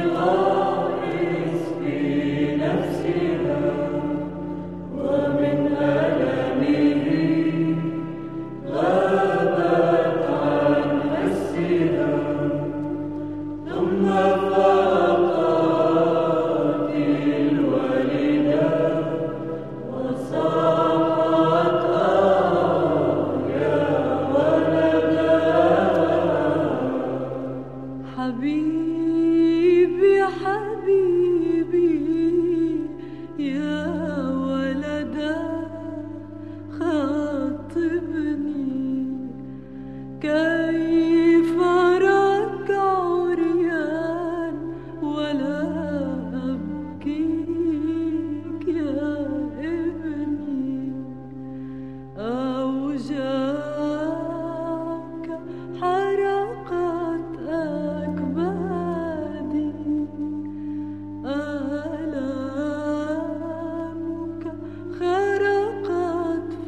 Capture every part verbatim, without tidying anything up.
حبيبي حبيبي يا ولدا خاطبني كيف أراك عريان ولا أبكيك يا ابني أو جاك حرقت أكبادي آلامك خرقت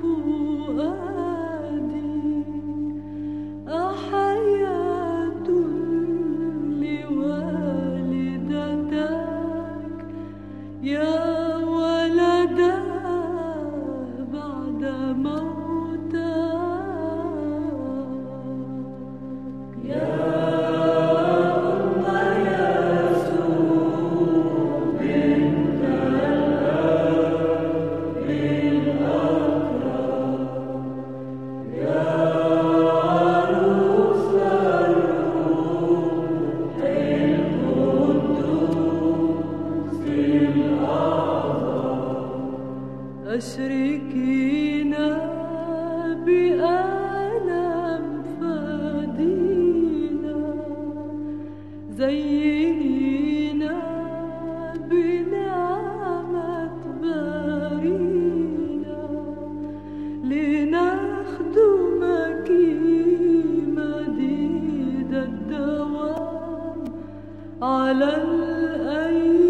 فؤادي أحياة لوالدتك يا ولدا بعد موتك يا أم يسوع بنت الأب الأكرم يا عروس الروح القدوس الأعظم أشركينا بألم فدينا زينينا بنعمة بارينا لنخدمك مديد الدوام على الأيام